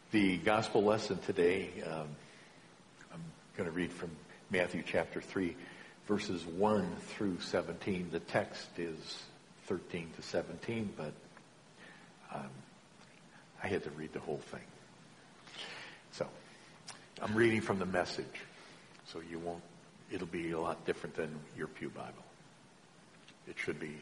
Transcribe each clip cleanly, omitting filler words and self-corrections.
The gospel lesson today, I'm going to read from Matthew chapter 3, verses 1 through 17. The text is 13 to 17, but I had to read the whole thing. So, I'm reading from the Message, so it'll be a lot different than your Pew Bible. It should be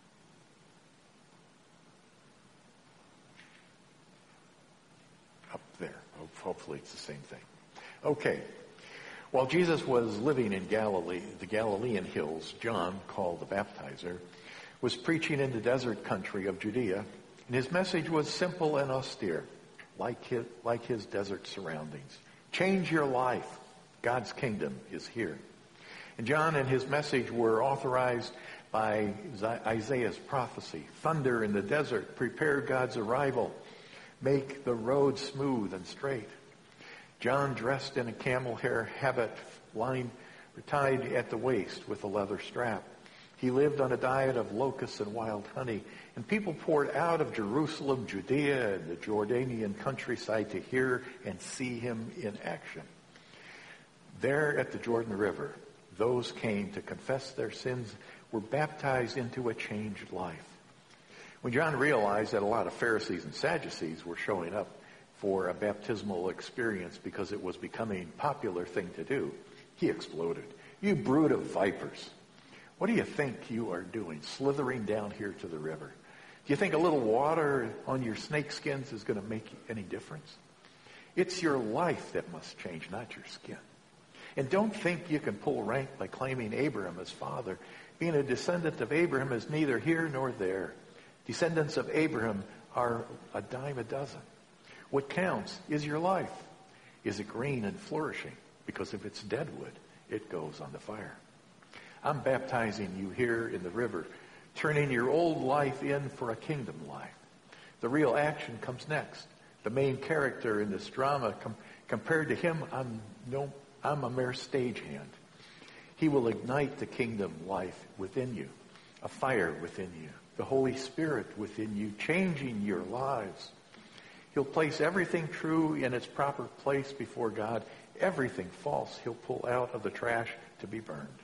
up there. Hopefully it's the same thing. Okay. While Jesus was living in Galilee, the Galilean hills, John, called the Baptizer, was preaching in the desert country of Judea, and his message was simple and austere, like his desert surroundings. Change your life. God's kingdom is here. And John and his message were authorized by Isaiah's prophecy. Thunder in the desert, prepare God's arrival. Make the road smooth and straight. John, dressed in a camel hair habit, tied at the waist with a leather strap. He lived on a diet of locusts and wild honey, and people poured out of Jerusalem, Judea, and the Jordanian countryside to hear and see him in action. There at the Jordan River, those came to confess their sins were baptized into a changed life. When John realized that a lot of Pharisees and Sadducees were showing up for a baptismal experience because it was becoming a popular thing to do, he exploded. You brood of vipers. What do you think you are doing, slithering down here to the river? Do you think a little water on your snake skins is going to make any difference? It's your life that must change, not your skin. And don't think you can pull rank by claiming Abraham as father. Being a descendant of Abraham is neither here nor there. Descendants of Abraham are a dime a dozen. What counts is your life. Is it green and flourishing? Because if it's dead wood, it goes on the fire. I'm baptizing you here in the river, turning your old life in for a kingdom life. The real action comes next. The main character in this drama, compared to him, I'm a mere stagehand. He will ignite the kingdom life within you, a fire within you, the Holy Spirit within you, changing your lives. He'll place everything true in its proper place before God. Everything false he'll pull out of the trash to be burned.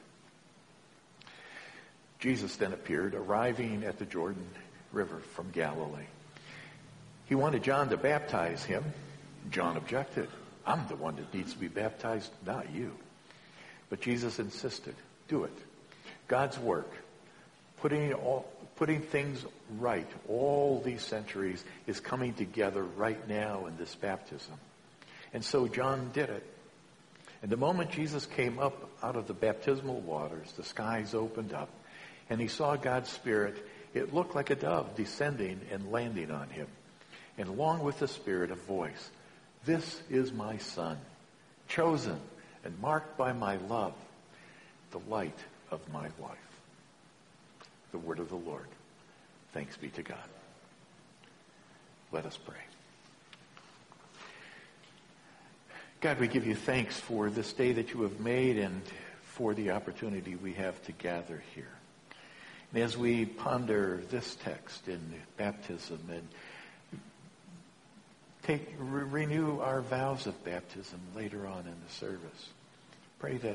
Jesus then appeared, arriving at the Jordan River from Galilee. He wanted John to baptize him. John objected. I'm the one that needs to be baptized, not you. But Jesus insisted, do it. God's work, putting things right all these centuries, is coming together right now in this baptism. And so John did it. And the moment Jesus came up out of the baptismal waters, the skies opened up, and he saw God's Spirit. It looked like a dove descending and landing on him. And along with the Spirit, a voice. This is my Son, chosen and marked by my love, the light of my life. The word of the Lord. Thanks be to God. Let us pray. God, we give you thanks for this day that you have made and for the opportunity we have to gather here. And as we ponder this text in baptism and renew our vows of baptism later on in the service, pray that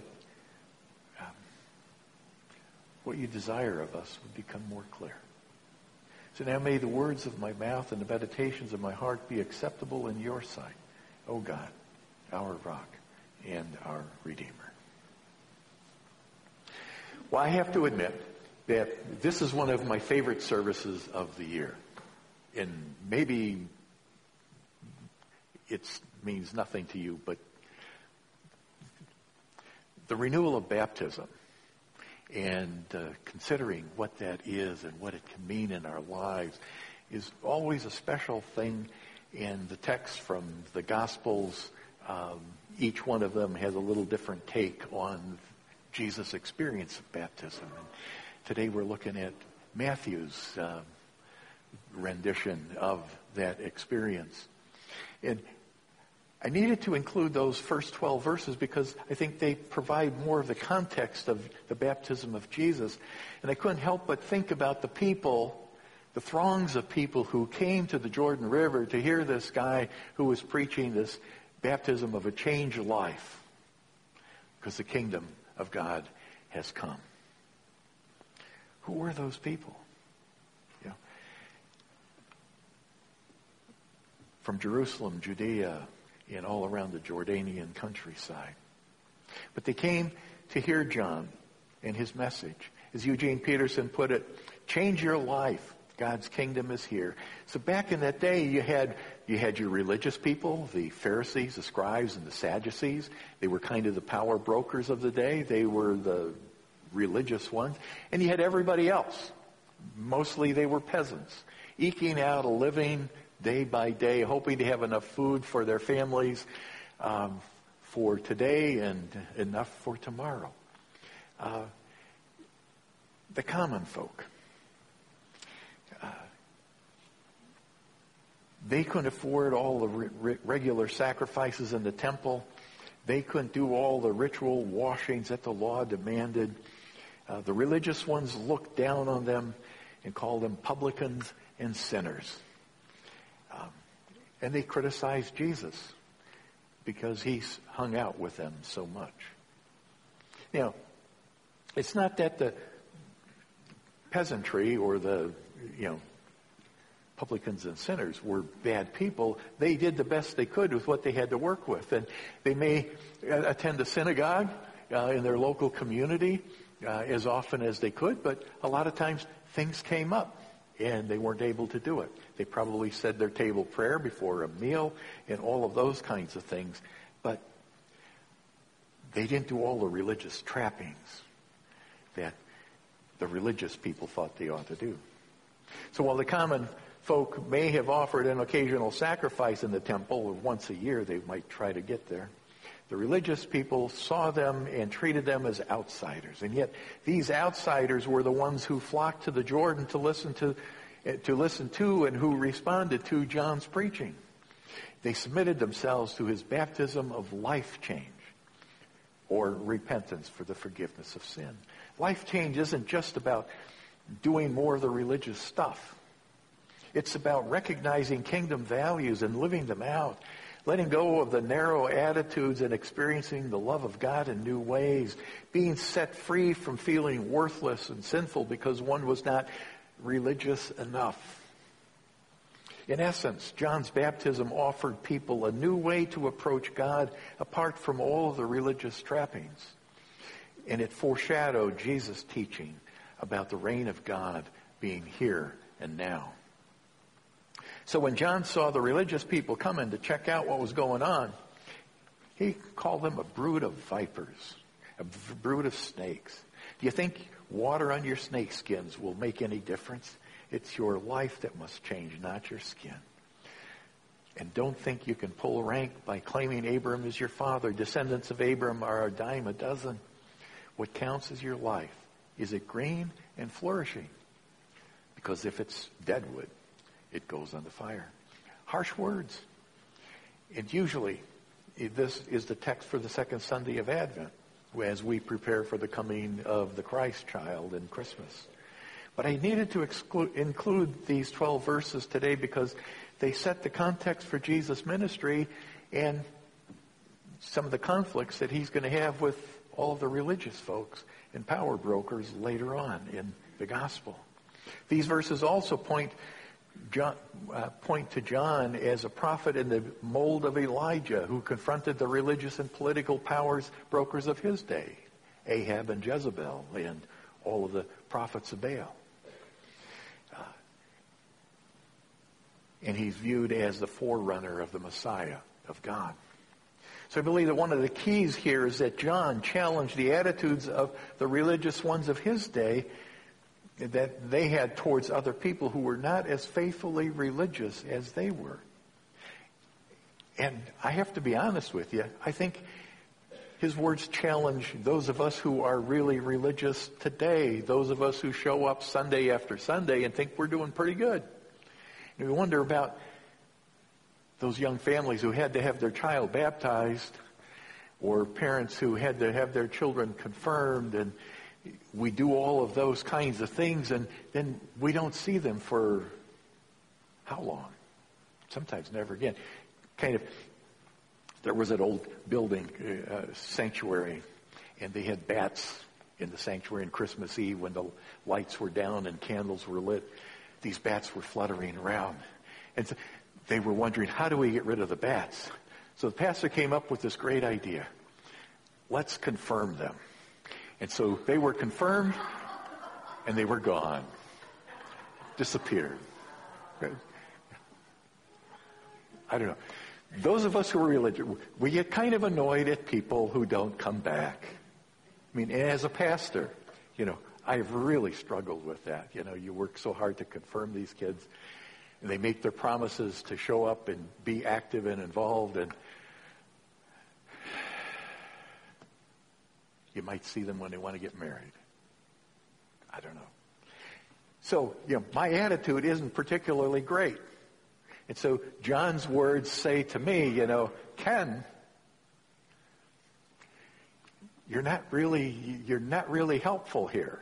what you desire of us would become more clear. So now may the words of my mouth and the meditations of my heart be acceptable in your sight, O God, our rock and our Redeemer. Well, I have to admit that this is one of my favorite services of the year. And maybe it means nothing to you, but the renewal of baptism and considering what that is and what it can mean in our lives is always a special thing. And the text from the Gospels, each one of them has a little different take on Jesus' experience of baptism. And today we're looking at Matthew's rendition of that experience. And I needed to include those first 12 verses because I think they provide more of the context of the baptism of Jesus. And I couldn't help but think about the people the throngs of people who came to the Jordan River to hear this guy who was preaching this baptism of a changed life, because the kingdom of God has come. Who were those people? You know, from Jerusalem, Judea, and all around the Jordanian countryside. But they came to hear John and his message. As Eugene Peterson put it, change your life. God's kingdom is here. So back in that day, you had your religious people, the Pharisees, the scribes, and the Sadducees. They were kind of the power brokers of the day. They were the religious ones. And you had everybody else. Mostly they were peasants, eking out a living day by day, hoping to have enough food for their families for today and enough for tomorrow. The common folk. They couldn't afford all the regular sacrifices in the temple. They couldn't do all the ritual washings that the law demanded. The religious ones looked down on them and called them publicans and sinners. And they criticized Jesus because he hung out with them so much. Now, it's not that the peasantry or the, publicans and sinners were bad people. They did the best they could with what they had to work with. And they may attend a synagogue in their local community as often as they could, but a lot of times things came up and they weren't able to do it. They probably said their table prayer before a meal and all of those kinds of things, but they didn't do all the religious trappings that the religious people thought they ought to do. So while the common folk may have offered an occasional sacrifice in the temple, or once a year they might try to get there, the religious people saw them and treated them as outsiders. And yet these outsiders were the ones who flocked to the Jordan to listen to and who responded to John's preaching. They submitted themselves to his baptism of life change, or repentance for the forgiveness of sin. Life change isn't just about doing more of the religious stuff. It's about recognizing kingdom values and living them out, letting go of the narrow attitudes and experiencing the love of God in new ways, being set free from feeling worthless and sinful because one was not religious enough. In essence, John's baptism offered people a new way to approach God apart from all of the religious trappings. And it foreshadowed Jesus' teaching about the reign of God being here and now. So when John saw the religious people coming to check out what was going on, he called them a brood of vipers, a brood of snakes. Do you think water on your snake skins will make any difference? It's your life that must change, not your skin. And don't think you can pull rank by claiming Abram is your father. Descendants of Abram are a dime a dozen. What counts is your life. Is it green and flourishing? Because if it's dead wood, it goes on the fire. Harsh words. And usually, this is the text for the second Sunday of Advent, as we prepare for the coming of the Christ child in Christmas. But I needed to include these 12 verses today because they set the context for Jesus' ministry and some of the conflicts that he's going to have with all of the religious folks and power brokers later on in the gospel. These verses also point to John as a prophet in the mold of Elijah, who confronted the religious and political powers brokers of his day, Ahab and Jezebel and all of the prophets of Baal. And he's viewed as the forerunner of the Messiah of God. So I believe that one of the keys here is that John challenged the attitudes of the religious ones of his day that they had towards other people who were not as faithfully religious as they were. And I have to be honest with you, I think his words challenge those of us who are really religious today, those of us who show up Sunday after Sunday and think we're doing pretty good. And we wonder about those young families who had to have their child baptized, or parents who had to have their children confirmed, and we do all of those kinds of things, and then we don't see them for how long? Sometimes never again. There was an old building, sanctuary, and they had bats in the sanctuary on Christmas Eve when the lights were down and candles were lit. These bats were fluttering around. And so they were wondering, how do we get rid of the bats? So the pastor came up with this great idea. Let's confirm them. And so they were confirmed, and they were gone. Disappeared. I don't know. Those of us who are religious, we get kind of annoyed at people who don't come back. I mean, as a pastor, I've really struggled with that. You work so hard to confirm these kids, and they make their promises to show up and be active and involved, and you might see them when they want to get married. I don't know. So, my attitude isn't particularly great. And so John's words say to me, Ken, you're not really helpful here.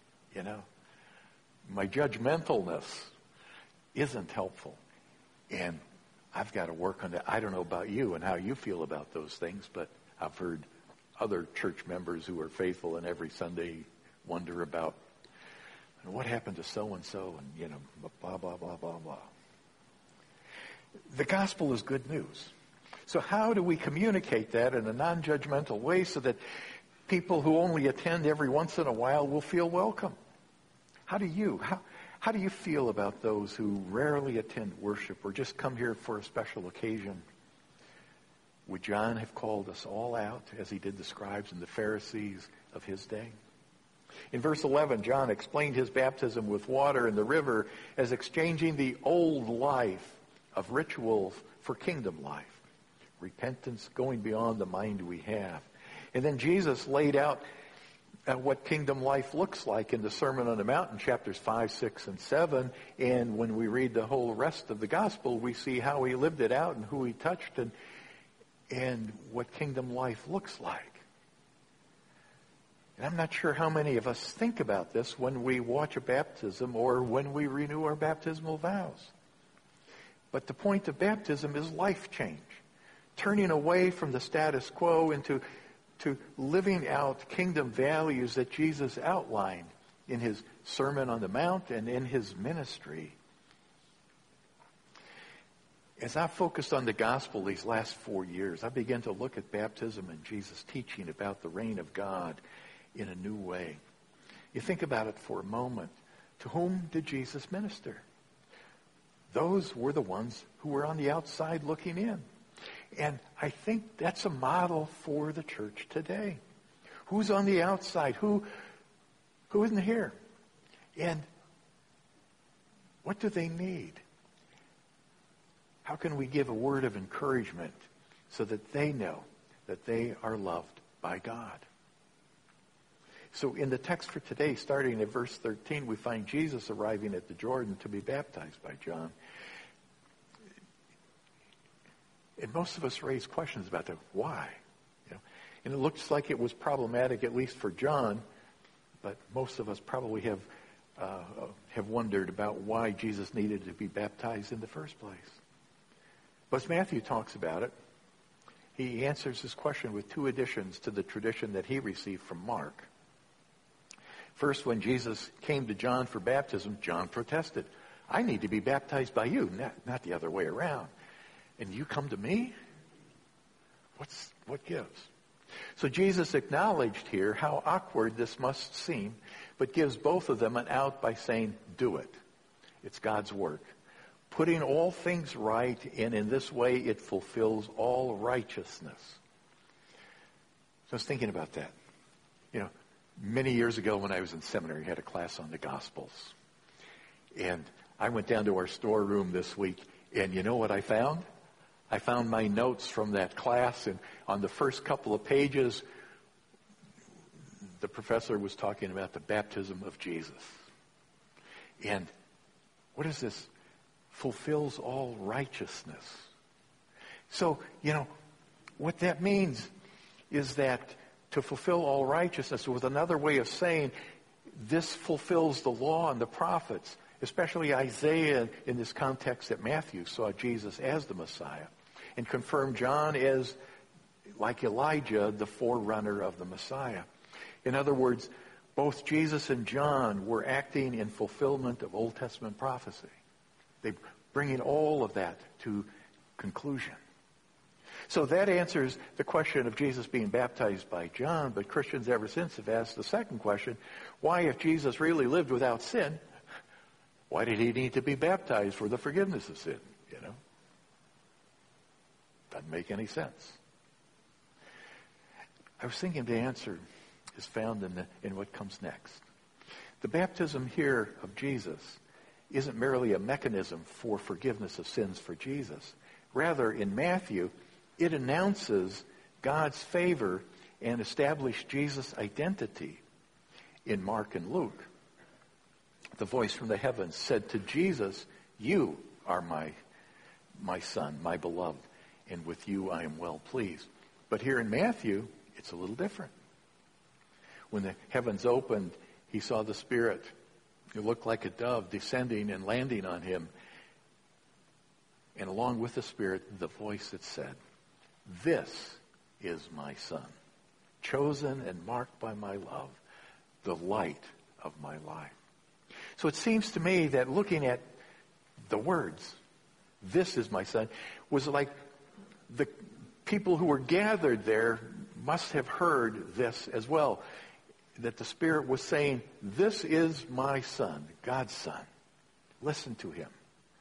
My judgmentalness isn't helpful. And I've got to work on that. I don't know about you and how you feel about those things, but I've heard other church members who are faithful and every Sunday wonder about what happened to so-and-so and, blah, blah, blah, blah, blah. The gospel is good news. So how do we communicate that in a non-judgmental way so that people who only attend every once in a while will feel welcome? How do you feel about those who rarely attend worship or just come here for a special occasion? Would John have called us all out as he did the scribes and the Pharisees of his day? In verse 11, John explained his baptism with water in the river as exchanging the old life of rituals for kingdom life. Repentance going beyond the mind we have. And then Jesus laid out what kingdom life looks like in the Sermon on the Mount in chapters 5, 6, and 7. And when we read the whole rest of the gospel, we see how he lived it out and who he touched and what kingdom life looks like. And I'm not sure how many of us think about this when we watch a baptism or when we renew our baptismal vows. But the point of baptism is life change. Turning away from the status quo into living out kingdom values that Jesus outlined in his Sermon on the Mount and in his ministry. As I've focused on the gospel these last 4 years, I began to look at baptism and Jesus' teaching about the reign of God in a new way. You think about it for a moment. To whom did Jesus minister? Those were the ones who were on the outside looking in. And I think that's a model for the church today. Who's on the outside? Who isn't here? And what do they need? How can we give a word of encouragement so that they know that they are loved by God? So in the text for today, starting at verse 13, we find Jesus arriving at the Jordan to be baptized by John. And most of us raise questions about that. Why? And it looks like it was problematic, at least for John, but most of us probably have wondered about why Jesus needed to be baptized in the first place. But as Matthew talks about it, he answers this question with two additions to the tradition that he received from Mark. First, when Jesus came to John for baptism, John protested. I need to be baptized by you, not the other way around. And you come to me? What gives? So Jesus acknowledged here how awkward this must seem, but gives both of them an out by saying, do it. It's God's work. Putting all things right, and in this way it fulfills all righteousness. So I was thinking about that. Many years ago when I was in seminary, I had a class on the Gospels. And I went down to our storeroom this week, and you know what I found? I found my notes from that class, and on the first couple of pages, the professor was talking about the baptism of Jesus. And what is this? Fulfills all righteousness. So, what that means is that to fulfill all righteousness, with another way of saying this fulfills the law and the prophets, especially Isaiah in this context that Matthew saw Jesus as the Messiah, and confirmed John as, like Elijah, the forerunner of the Messiah. In other words, both Jesus and John were acting in fulfillment of Old Testament prophecy. They bringing all of that to conclusion. So that answers the question of Jesus being baptized by John, but Christians ever since have asked the second question, why, if Jesus really lived without sin, why did he need to be baptized for the forgiveness of sin? Doesn't make any sense. I was thinking the answer is found in what comes next. The baptism here of Jesus isn't merely a mechanism for forgiveness of sins for Jesus. Rather, in Matthew, it announces God's favor and established Jesus' identity. In Mark and Luke, the voice from the heavens said to Jesus, "You are my son, my beloved, and with you I am well pleased." But here in Matthew, it's a little different. When the heavens opened, he saw the Spirit. It looked like a dove descending and landing on him. And along with the Spirit, the voice that said, "This is my Son, chosen and marked by my love, the light of my life." So it seems to me that looking at the words, "This is my Son," was like the people who were gathered there must have heard this as well. That the Spirit was saying, "This is my Son, God's Son. Listen to him."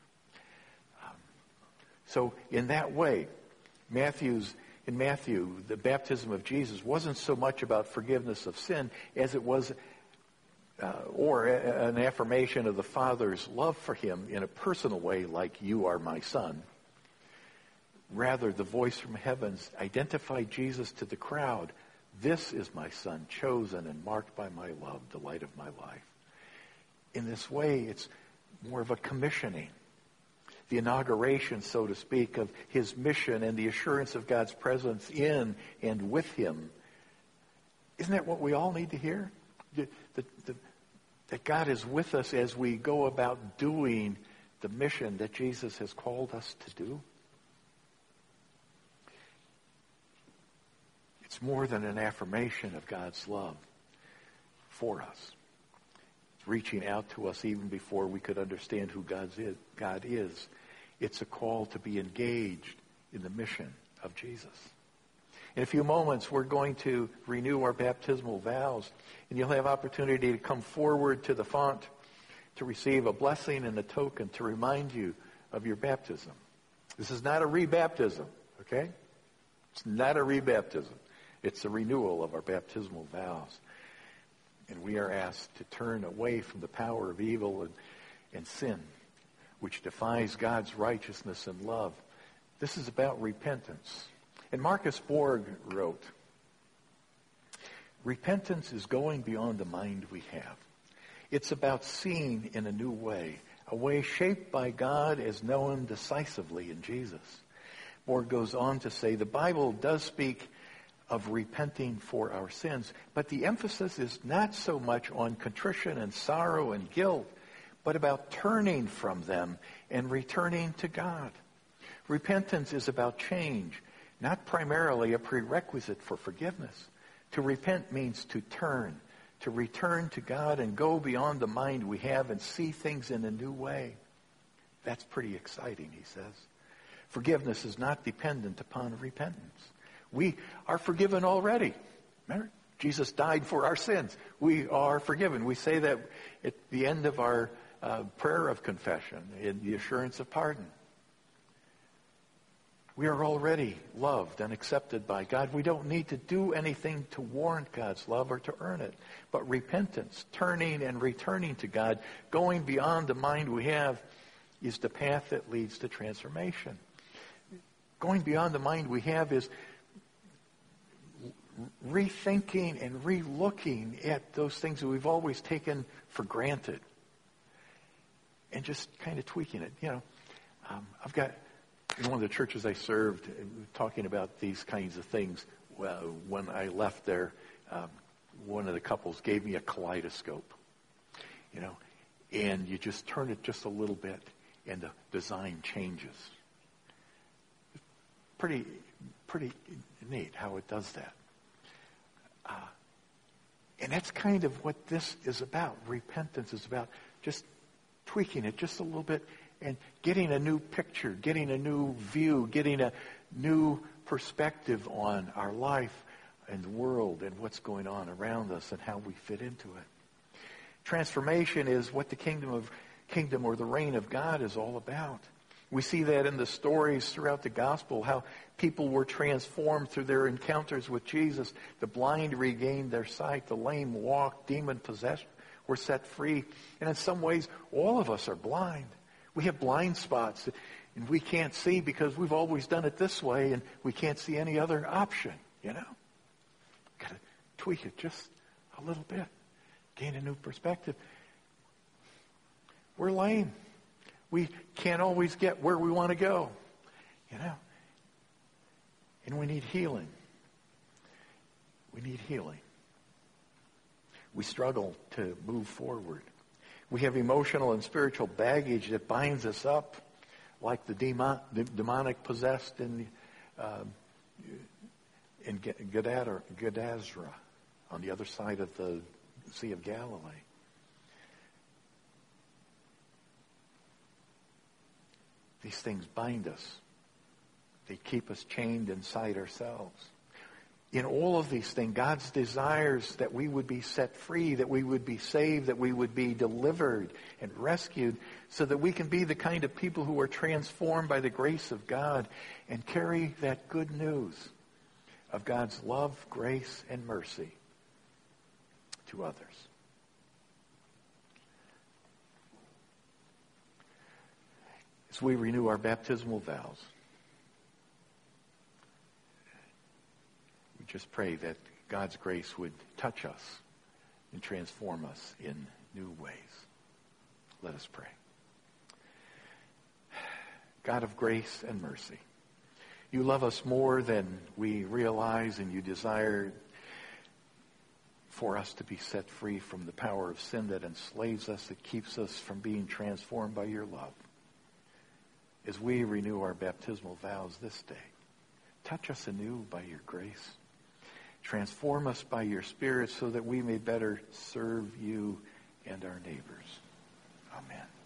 So in that way, in Matthew, the baptism of Jesus wasn't so much about forgiveness of sin as it was or an affirmation of the Father's love for him in a personal way, like, "You are my Son." Rather, the voice from heavens identified Jesus to the crowd. "This is my Son, chosen and marked by my love, the light of my life." In this way, it's more of a commissioning. The inauguration, so to speak, of his mission and the assurance of God's presence in and with him. Isn't that what we all need to hear? That God is with us as we go about doing the mission that Jesus has called us to do? It's more than an affirmation of God's love for us. It's reaching out to us even before we could understand who God is. It's a call to be engaged in the mission of Jesus. In a few moments, we're going to renew our baptismal vows, and you'll have opportunity to come forward to the font to receive a blessing and a token to remind you of your baptism. This is not a rebaptism, okay? It's not a rebaptism. It's a renewal of our baptismal vows. And we are asked to turn away from the power of evil and sin, which defies God's righteousness and love. This is about repentance. And Marcus Borg wrote, "Repentance is going beyond the mind we have. It's about seeing in a new way, a way shaped by God as known decisively in Jesus." Borg goes on to say, the Bible does speak of repenting for our sins, but the emphasis is not so much on contrition and sorrow and guilt, but about turning from them and returning to God. Repentance is about change, not primarily a prerequisite for forgiveness. To repent means to turn, to return to God and go beyond the mind we have and see things in a new way. That's pretty exciting, he says. Forgiveness is not dependent upon repentance. We are forgiven already. Remember? Jesus died for our sins. We are forgiven. We say that at the end of our prayer of confession, in the assurance of pardon. We are already loved and accepted by God. We don't need to do anything to warrant God's love or to earn it. But repentance, turning and returning to God, going beyond the mind we have, is the path that leads to transformation. Going beyond the mind we have is rethinking and re-looking at those things that we've always taken for granted and just kind of tweaking it. I've got, in one of the churches I served, talking about these kinds of things, when I left there, one of the couples gave me a kaleidoscope, and you just turn it just a little bit, and the design changes. Pretty neat how it does that. And that's kind of what this is about. Repentance is about just tweaking it just a little bit and getting a new picture, getting a new view, getting a new perspective on our life and the world and what's going on around us and how we fit into it. Transformation is what the kingdom or the reign of God is all about. We see that in the stories throughout the gospel, how people were transformed through their encounters with Jesus. The blind regained their sight, the lame walked, demon-possessed were set free. And in some ways, all of us are blind. We have blind spots, and we can't see because we've always done it this way, and we can't see any other option, Got to tweak it just a little bit, gain a new perspective. We're lame. We can't always get where we want to go, And we need healing. We need healing. We struggle to move forward. We have emotional and spiritual baggage that binds us up, like the demonic possessed in Gadazra, on the other side of the Sea of Galilee. These things bind us. They keep us chained inside ourselves. In all of these things, God's desires that we would be set free, that we would be saved, that we would be delivered and rescued, so that we can be the kind of people who are transformed by the grace of God and carry that good news of God's love, grace, and mercy to others. As we renew our baptismal vows, we just pray that God's grace would touch us and transform us in new ways. Let us pray. God of grace and mercy, you love us more than we realize, and you desire for us to be set free from the power of sin that enslaves us, that keeps us from being transformed by your love. As we renew our baptismal vows this day, touch us anew by your grace. Transform us by your Spirit so that we may better serve you and our neighbors. Amen.